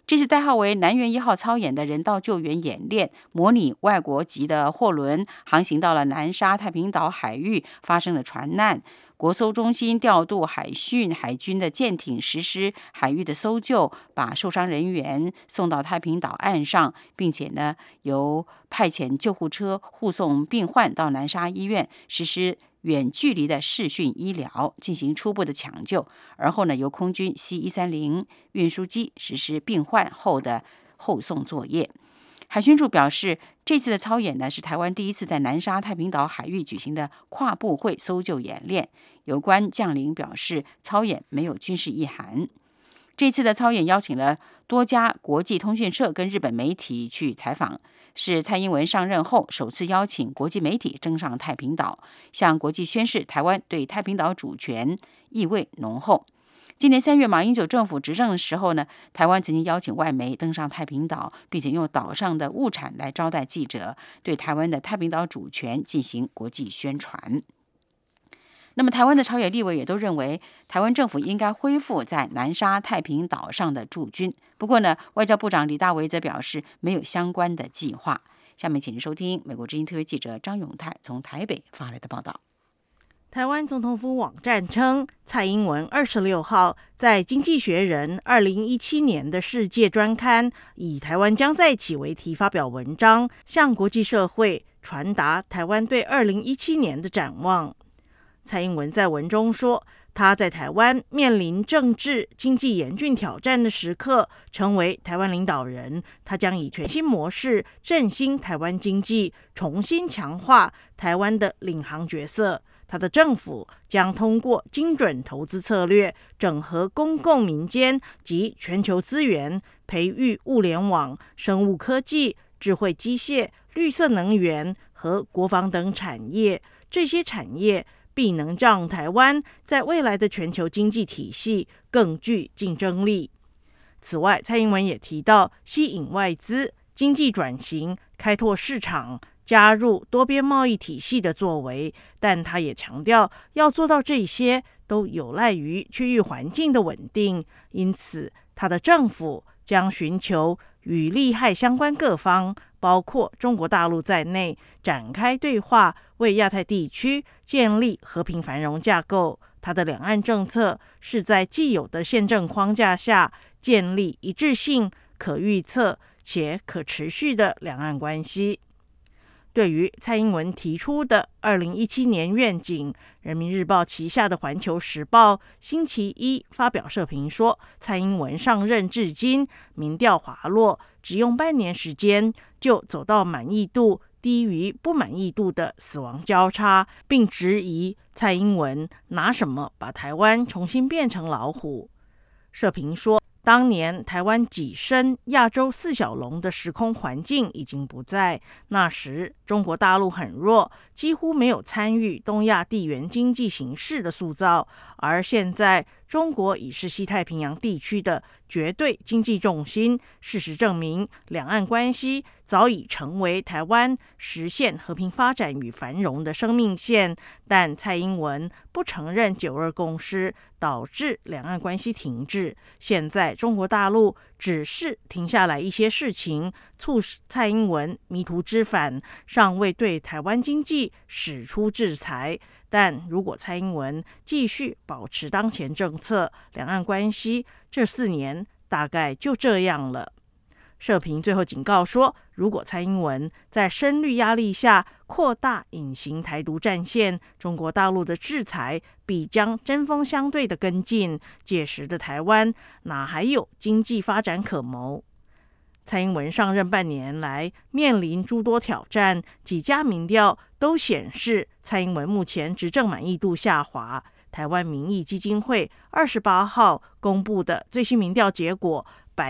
这次代号为南园1号操演的人道救援演练，模拟外国籍的货轮航行到了南沙太平岛海域，发生了船难。国搜中心调度海军的舰艇实施海域的搜救，把受伤人员送到太平岛岸上，并且呢，由派遣救护车护送病患到南沙医院实施远距离的视讯医疗，进行初步的抢救。而后呢，由空军 C-130 运输机实施病患后的后送作业。海巡署表示，这次的操演呢是台湾第一次在南沙太平岛海域举行的跨部会搜救演练。有关将领表示，操演没有军事意涵。这次的操演邀请了多家国际通讯社跟日本媒体去采访，是蔡英文上任后首次邀请国际媒体登上太平岛，向国际宣示台湾对太平岛主权意味浓厚。今年3月马英九政府执政的时候呢，台湾曾经邀请外媒登上太平岛，并且用岛上的物产来招待记者，对台湾的太平岛主权进行国际宣传。那么台湾的朝野立委也都认为，台湾政府应该恢复在南沙太平岛上的驻军。不过呢，外交部长李大为则表示没有相关的计划。下面请您收听美国之音特约记者张永泰从台北发来的报道。 台湾总统府网站称，蔡英文26号在《经济学人》2017年的世界专刊以台湾将再起为题发表文章，向国际社会传达台湾对2017年的展望。蔡英文在文中说，他在台湾面临政治、经济严峻挑战的时刻，成为台湾领导人，他将以全新模式振兴台湾经济，重新强化台湾的领航角色。他的政府将通过精准投资策略，整合公共、民间及全球资源，培育物联网、生物科技、智慧机械、绿色能源和国防等产业。这些产业必能让台湾在未来的全球经济体系更具竞争力。此外，蔡英文也提到吸引外资、经济转型、开拓市场、加入多边贸易体系的作为，但他也强调，要做到这些都有赖于区域环境的稳定，因此他的政府将寻求与利害相关各方，包括中国大陆在内，展开对话，为亚太地区建立和平繁荣架构。他的两岸政策是在既有的宪政框架下，建立一致性、可预测且可持续的两岸关系。对于蔡英文提出的2017年愿景，人民日报旗下的环球时报星期一发表社评说，蔡英文上任至今民调滑落，只用半年时间就走到满意度低于不满意度的死亡交叉，并质疑蔡英文拿什么把台湾重新变成老虎。社评说，当年台湾跻身亚洲4小龙的时空环境已经不在，那时中国大陆很弱，几乎没有参与东亚地缘经济形势的塑造，而现在中国已是西太平洋地区的绝对经济重心。事实证明，两岸关系早已成为台湾实现和平发展与繁荣的生命线，但蔡英文不承认9·2共识，导致两岸关系停滞。现在中国大陆只是停下来一些事情，促使蔡英文迷途知返，尚未对台湾经济使出制裁。但如果蔡英文继续保持当前政策，两岸关系这4年大概就这样了。社评最后警告说，如果蔡英文在深绿压力下扩大隐形台独战线，中国大陆的制裁必将针锋相对的跟进，届时的台湾哪还有经济发展可谋？蔡英文上任半年来面临诸多挑战，几家民调都显示蔡英文目前执政满意度下滑。台湾民意基金会28号公布的最新民调结果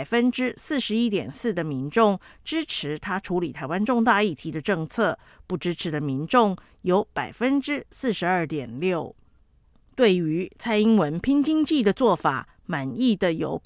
，41.4%的民众支持他处理台湾重大议题的政策，不支持的民众有42.6%。对于蔡英文拼经济的做法，满意的有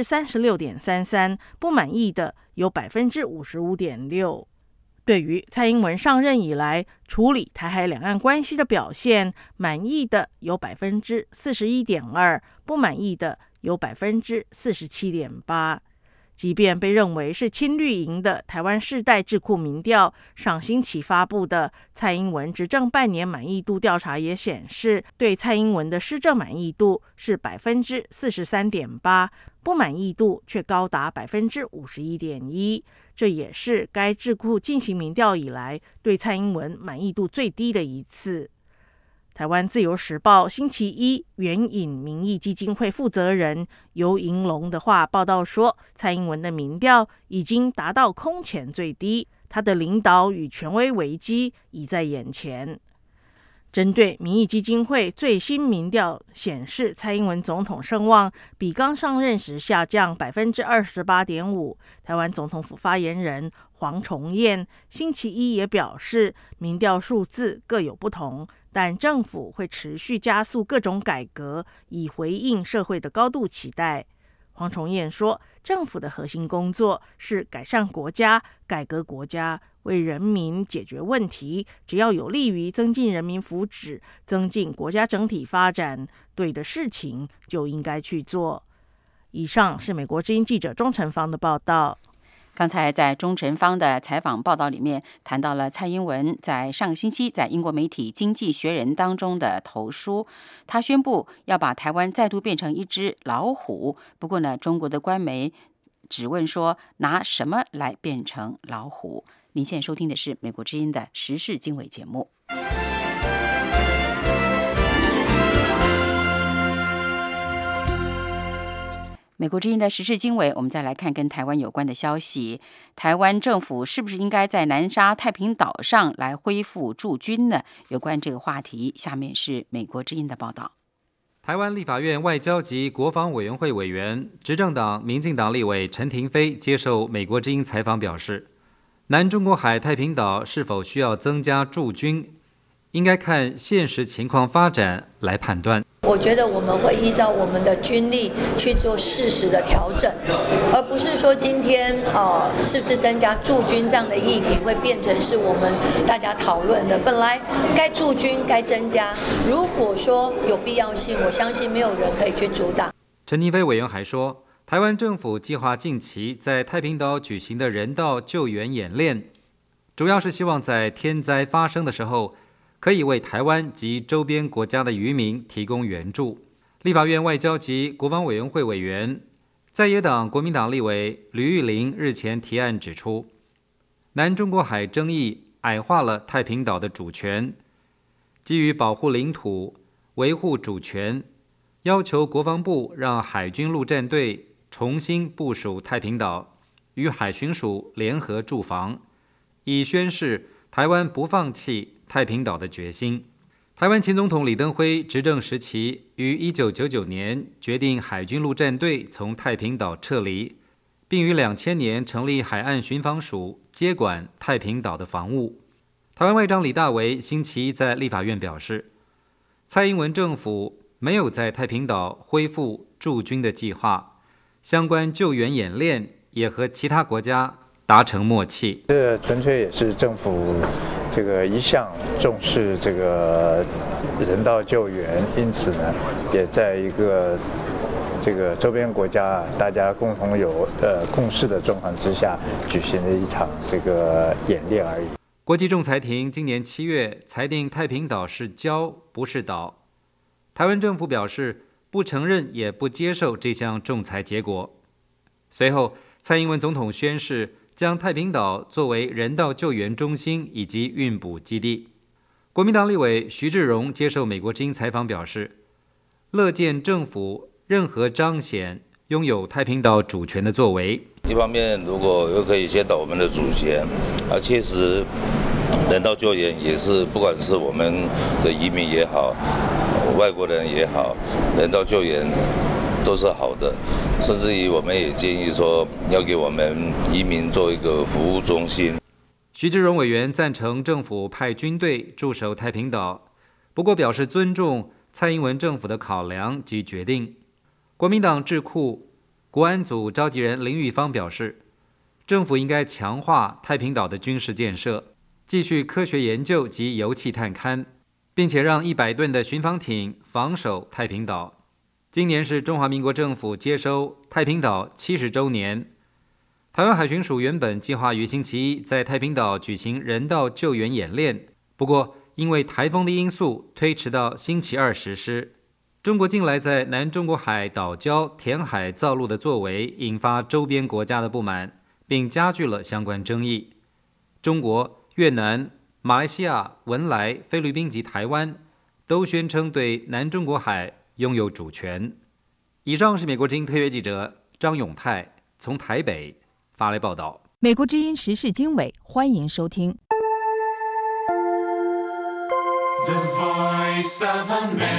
36.33%，不满意的有55.6%。对于蔡英文上任以来处理台海两岸关系的表现，满意的有41.2%，不满意的有47.8%。 即便被认为是亲绿营的台湾世代智库民调，上星期发布的蔡英文执政半年满意度调查也显示，对蔡英文的施政满意度是 43.8%， 不满意度却高达 51.1%， 这也是该智库进行民调以来对蔡英文满意度最低的一次。台湾自由时报星期一援引民意基金会负责人游银龙的话报道说，蔡英文的民调已经达到空前最低，他的领导与权威危机已在眼前。针对民意基金会最新民调显示，蔡英文总统声望比刚上任时下降 28.5%， 台湾总统府发言人黄崇彦星期一也表示，民调数字各有不同，但政府会持续加速各种改革，以回应社会的高度期待。黄崇彦说，政府的核心工作是改善国家、改革国家，为人民解决问题，只要有利于增进人民福祉、增进国家整体发展，对的事情就应该去做。以上是美国之音记者钟成芳的报道。 刚才在钟成芳的采访报道里面谈到了蔡英文在上个星期在英国媒体《经济学人》当中的投书，他宣布要把台湾再度变成一只老虎。不过呢，中国的官媒只问说拿什么来变成老虎。您现在收听的是美国之音的时事经纬节目。美国之音的时事经纬，我们再来看跟台湾有关的消息。台湾政府是不是应该在南沙太平岛上来恢复驻军呢？有关这个话题，下面是美国之音的报道。 台湾立法院外交及国防委员会委员、执政党民进党立委陈亭妃接受美国之音采访表示，南中国海太平岛是否需要增加驻军，应该看现实情况发展来判断。 我觉得我们会依照我们的军力去做适时的调整，而不是说今天是不是增加驻军这样的议题会变成是我们大家讨论的。本来该驻军该增加，如果说有必要性，我相信没有人可以去阻挡。 陈亭妃委员还说，台湾政府计划近期在太平岛举行的人道救援演练，主要是希望在天灾发生的时候，可以为台湾及周边国家的渔民提供援助。立法院外交及国防委员会委员、在野党国民党立委吕玉玲日前提案指出，南中国海争议矮化了太平岛的主权，基于保护领土、维护主权，要求国防部让海军陆战队重新部署太平岛，与海巡署联合驻防，以宣示台湾不放弃太平岛的决心。台湾前总统李登辉执政时期于1999年决定海军陆战队从太平岛撤离，并于2000年成立海岸巡防署，接管太平岛的防务。台湾外长李大为星期一在立法院表示，蔡英文政府没有在太平岛恢复驻军的计划，相关救援演练也和其他国家达成默契。 这纯粹也是政府这个一向重视这个人道救援，因此呢，也在一个这个周边国家大家共同有共识的状况之下举行的一场这个演练而已。 国际仲裁庭今年7月裁定太平岛是礁不是岛，台湾政府表示不承认也不接受这项仲裁结果。随后，蔡英文总统宣示将太平岛作为人道救援中心以及运补基地。国民党立委徐志荣接受美国之音采访表示，乐见政府任何彰显拥有太平岛主权的作为。 一方面，如果又可以先到我们的主权，确实人道救援也是，不管是我们的移民也好，外国人也好，人道救援都是好的，甚至于我们也建议说，要给我们移民做一个服务中心。 徐志荣委员赞成政府派军队驻守太平岛，不过表示尊重蔡英文政府的考量及决定。国民党智库国安组召集人林玉芳表示，政府应该强化太平岛的军事建设，继续科学研究及油气探勘，并且让100吨的巡防艇防守太平岛。今年是中华民国政府接收太平岛70周年， 台湾海巡署原本计划于星期一在太平岛举行人道救援演练，不过因为台风的因素推迟到星期二实施。中国近来在南中国海岛礁填海造陆的作为，引发周边国家的不满，并加剧了相关争议。中国、越南、马来西亚、文莱、菲律宾及台湾都宣称对南中国海拥有主权。以上是美国之音特约记者张永泰从台北发来报道。 美国之音时事经纬，欢迎收听。 The Voice of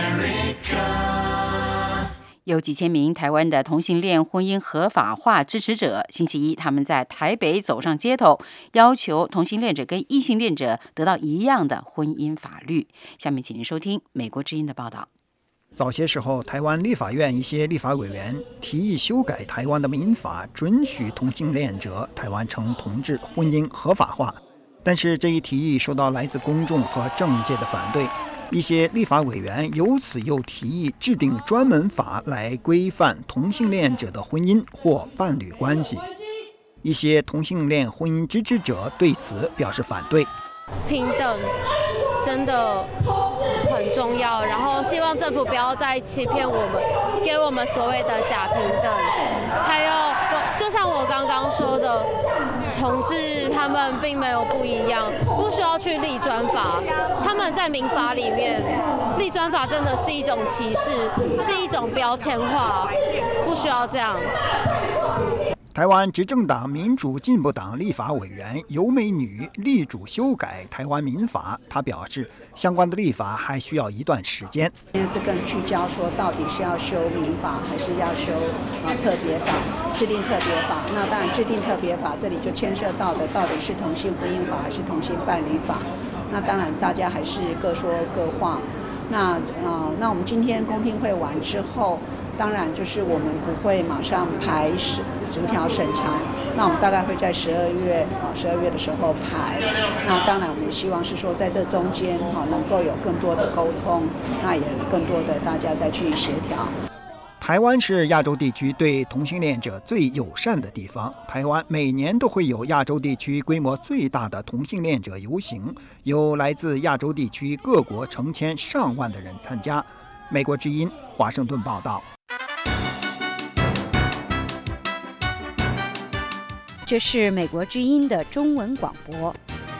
America。 有几千名台湾的同性恋婚姻合法化支持者，星期一他们在台北走上街头，要求同性恋者跟异性恋者得到一样的婚姻法律。下面请您收听美国之音的报道。 早些时候，台湾立法院一些立法委员提议修改台湾的民法，准许同性恋者台湾称同志婚姻合法化。但是这一提议受到来自公众和政界的反对，一些立法委员由此又提议制定专门法来规范同性恋者的婚姻或伴侣关系。一些同性恋婚姻支持者对此表示反对。 平等真的很重要，然后希望政府不要再欺骗我们，给我们所谓的假平等。还有，就像我刚刚说的，同志他们并没有不一样，不需要去立专法。他们在民法里面立专法真的是一种歧视，是一种标签化，不需要这样。 台湾执政党民主进步党立法委员尤美女力主修改台湾民法，她表示，相关的立法还需要一段时间。 现在是更聚焦说，到底是要修民法，还是要修特别法，制定特别法。那当然，制定特别法这里就牵涉到的，到底是同性婚姻法还是同性伴侣法。那当然，大家还是各说各话。那我们今天公听会完之后，当然就是我们不会马上排逐条审查，那我们大概会在12月的时候排。那当然我们也希望是说在这中间能够有更多的沟通，那也更多的大家再去协调。 台湾是亚洲地区对同性恋者最友善的地方。台湾每年都会有亚洲地区规模最大的同性恋者游行，有来自亚洲地区各国成千上万的人参加。美国之音华盛顿报道。 这是美国之音的中文广播。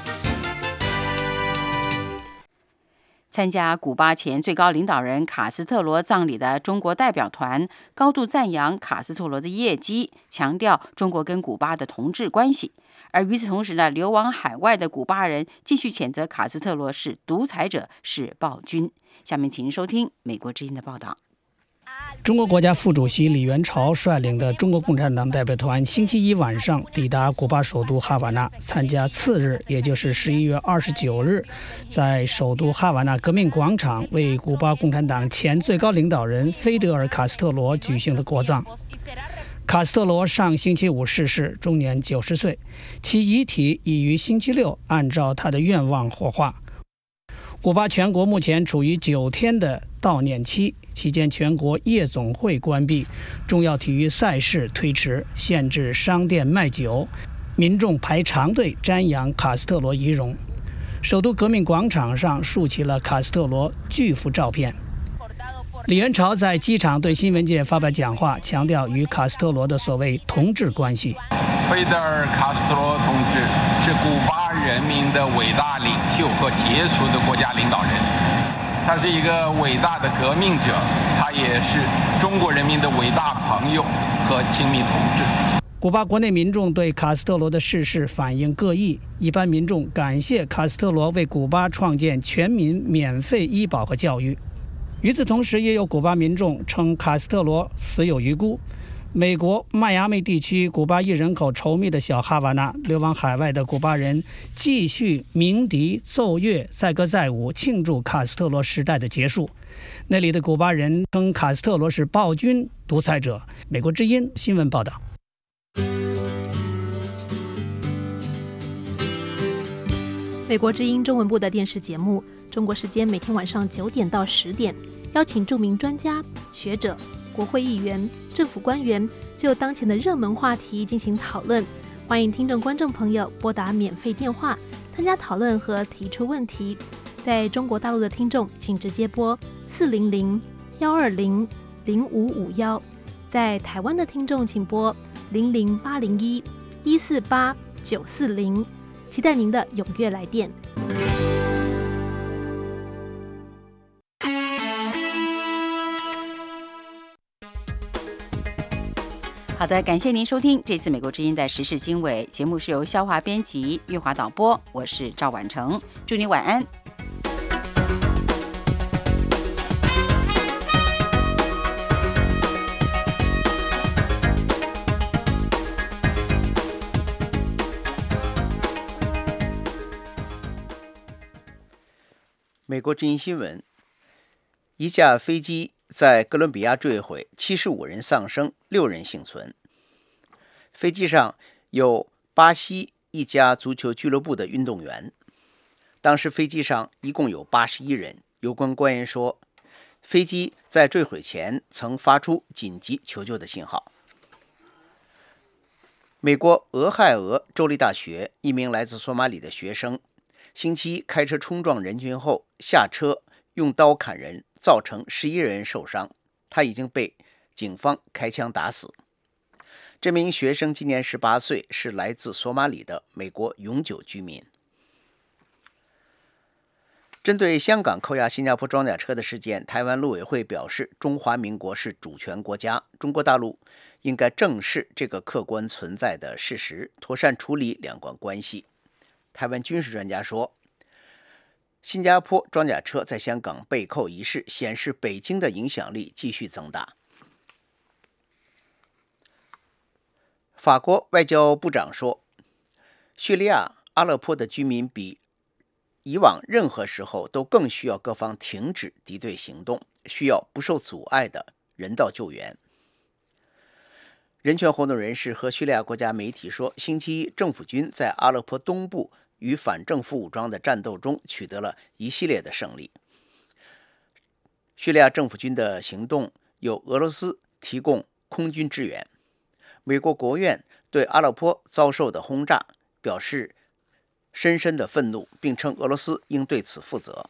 参加古巴前最高领导人卡斯特罗葬礼的中国代表团高度赞扬卡斯特罗的业绩，强调中国跟古巴的同志关系。而与此同时呢，流亡海外的古巴人继续谴责卡斯特罗是独裁者，是暴君。下面请您收听美国之音的报道。 中国国家副主席李元朝率领的中国共产党代表团星期一晚上抵达古巴首都哈瓦那，参加次日，也就是11月29日，在首都哈瓦那革命广场为古巴共产党前最高领导人菲德尔·卡斯特罗举行的国葬。卡斯特罗上星期五逝世，终年90岁，其遗体已于星期六按照他的愿望火化。古巴全国目前处于9天的悼念期，期间全国夜总会关闭，重要体育赛事推迟，限制商店卖酒，民众排长队瞻仰卡斯特罗遗容。首都革命广场上竖起了卡斯特罗巨幅照片。李元朝在机场对新闻界发表讲话，强调与卡斯特罗的所谓同志关系。 菲德尔·卡斯特罗同志是古巴人民的伟大领袖和杰出的国家领导人，他是一个伟大的革命者，他也是中国人民的伟大朋友和亲密同志。 古巴国内民众对卡斯特罗的逝世反应各异，一般民众感谢卡斯特罗为古巴创建全民免费医保和教育。与此同时，也有古巴民众称卡斯特罗死有余辜。美国迈阿密地区古巴裔人口稠密的小哈瓦那，流亡海外的古巴人继续鸣笛奏乐，载歌载舞，庆祝卡斯特罗时代的结束。那里的古巴人称卡斯特罗是暴君、独裁者。美国之音新闻报道。 美国之音中文部的电视节目，中国时间每天晚上9点到10点，邀请著名专家、学者、国会议员、政府官员就当前的热门话题进行讨论， 欢迎听众观众朋友拨打免费电话参加讨论和提出问题。在中国大陆的听众请直接拨400-120-0551，在台湾的听众请拨00801-148-940，期待您的踊跃来电。 好的，感谢您收听这次美国之音的时事经纬节目，是由肖华编辑、玉华导播，我是赵婉成，祝您晚安。 美国之音新闻：一架飞机在哥伦比亚坠毁，75人丧生，6人幸存。飞机上有巴西一家足球俱乐部的运动员。当时飞机上一共有81人。有关官员说，飞机在坠毁前曾发出紧急求救的信号。美国俄亥俄州立大学一名来自索马里的学生，星期一开车冲撞人群后下车用刀砍人，造成11人受伤，他已经被警方开枪打死。这名学生今年18岁，是来自索马里的美国永久居民。针对香港扣押新加坡装甲车的事件，台湾陆委会表示，中华民国是主权国家，中国大陆应该正视这个客观存在的事实，妥善处理两国关系。台湾军事专家说，新加坡装甲车在香港被扣一事显示北京的影响力继续增大。法国外交部长说，叙利亚阿勒颇的居民比以往任何时候都更需要各方停止敌对行动，需要不受阻碍的人道救援。人权活动人士和叙利亚国家媒体说，星期一政府军在阿勒颇东部与反政府武装的战斗中取得了一系列的胜利。叙利亚政府军的行动由俄罗斯提供空军支援。美国国务院对阿勒颇遭受的轰炸表示深深的愤怒，并称俄罗斯应对此负责。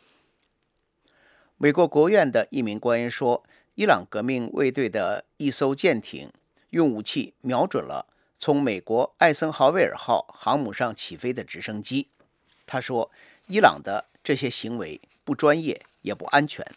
美国国务院的一名官员说，伊朗革命卫队的一艘舰艇用武器瞄准了从美国艾森豪威尔号航母上起飞的直升机。他说，伊朗的这些行为不专业也不安全。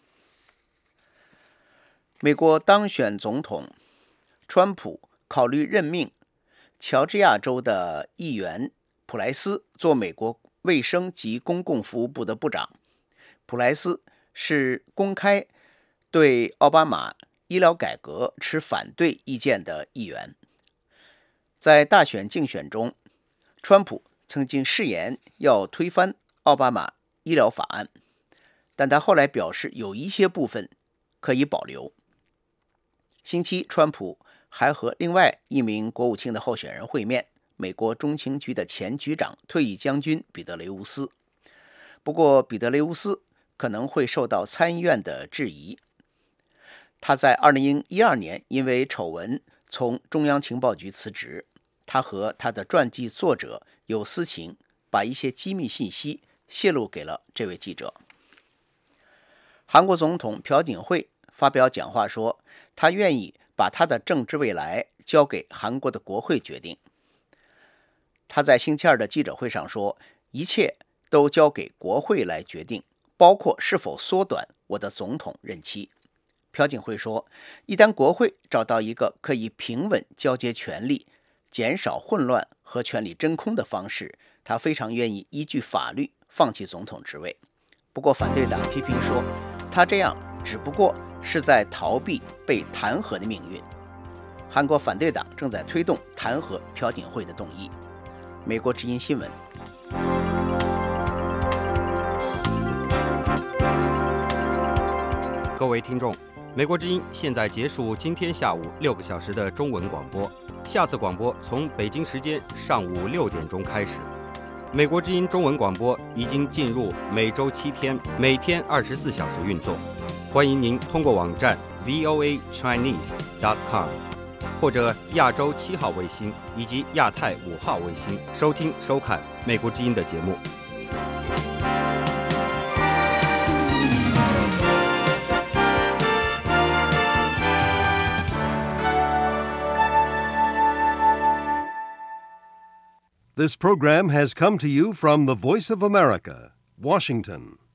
美国当选总统川普考虑任命乔治亚州的议员普莱斯做美国卫生及公共服务部的部长。普莱斯是公开对奥巴马医疗改革持反对意见的议员。在大选竞选中，川普曾经誓言要推翻奥巴马医疗法案，但他后来表示有一些部分可以保留。星期一，川普还和另外一名国务卿的候选人会面，美国中情局的前局长退役将军彼得雷乌斯。不过彼得雷乌斯可能会受到参议院的质疑。他在2012年因为丑闻从中央情报局辞职。他和他的传记作者有私情，把一些机密信息泄露给了这位记者。韩国总统朴槿惠发表讲话说，他愿意把他的政治未来交给韩国的国会决定。他在星期二的记者会上说，一切都交给国会来决定，包括是否缩短我的总统任期。朴槿惠说，一旦国会找到一个可以平稳交接权力、减少混乱和权力真空的方式，他非常愿意依据法律放弃总统职位。不过反对党批评说，他这样只不过是在逃避被弹劾的命运。韩国反对党正在推动弹劾朴槿惠的动议。美国之音新闻。 各位听众，美国之音现在结束今天下午6个小时的中文广播，下次广播从北京时间上午6点钟开始。美国之音中文广播已经进入每周7天，每天24小时运作。欢迎您通过网站 voachinese.com 或者亚洲7号卫星以及亚太5号卫星收听收看美国之音的节目。 This program has come to you from the Voice of America, Washington.